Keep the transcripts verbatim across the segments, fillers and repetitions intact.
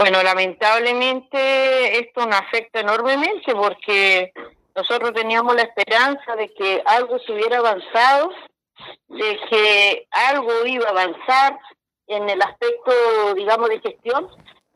Bueno, lamentablemente esto nos afecta enormemente porque nosotros teníamos la esperanza de que algo se hubiera avanzado, de que algo iba a avanzar en el aspecto, digamos, de gestión,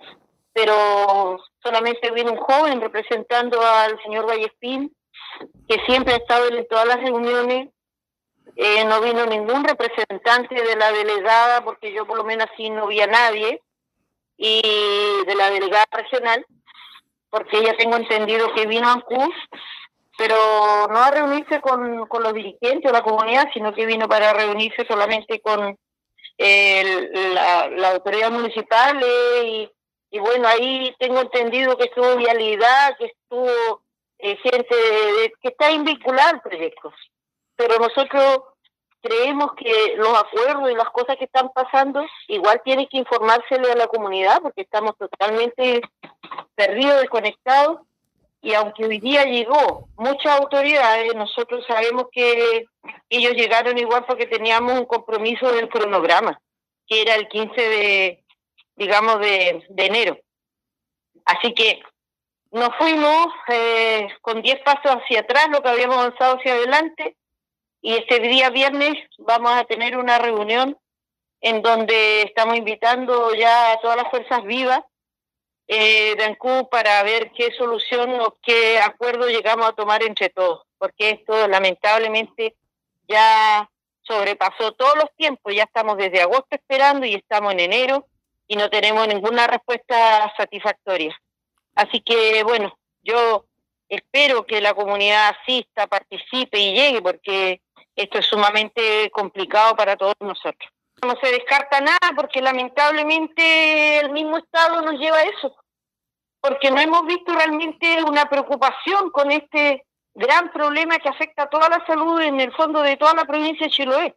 pero solamente vino un joven representando al señor Vallespín, que siempre ha estado en todas las reuniones. Eh, no vino ningún representante de la delegada, porque yo por lo menos así no vi a nadie, y de la delegada regional, porque ya tengo entendido que vino a Ancud, pero no a reunirse con, con los dirigentes o la comunidad, sino que vino para reunirse solamente con eh, la, la autoridad municipal, eh, y, y bueno, ahí tengo entendido que estuvo Vialidad, que estuvo eh, gente de, de, que está vinculada al proyecto, pero nosotros creemos que los acuerdos y las cosas que están pasando igual tiene que informársele a la comunidad, porque estamos totalmente perdidos, desconectados, y aunque hoy día llegó muchas autoridades, nosotros sabemos que ellos llegaron igual porque teníamos un compromiso del cronograma, que era el quince de, digamos, de, de enero. Así que nos fuimos eh, con diez pasos hacia atrás, lo que habíamos avanzado hacia adelante, y este día viernes vamos a tener una reunión en donde estamos invitando ya a todas las fuerzas vivas eh, de Ancud para ver qué solución o qué acuerdo llegamos a tomar entre todos, porque esto lamentablemente ya sobrepasó todos los tiempos, ya estamos desde agosto esperando y estamos en enero y no tenemos ninguna respuesta satisfactoria. Así que bueno, yo espero que la comunidad asista, participe y llegue, porque esto es sumamente complicado para todos nosotros. No se descarta nada porque lamentablemente el mismo Estado nos lleva a eso, porque no hemos visto realmente una preocupación con este gran problema que afecta a toda la salud en el fondo de toda la provincia de Chiloé.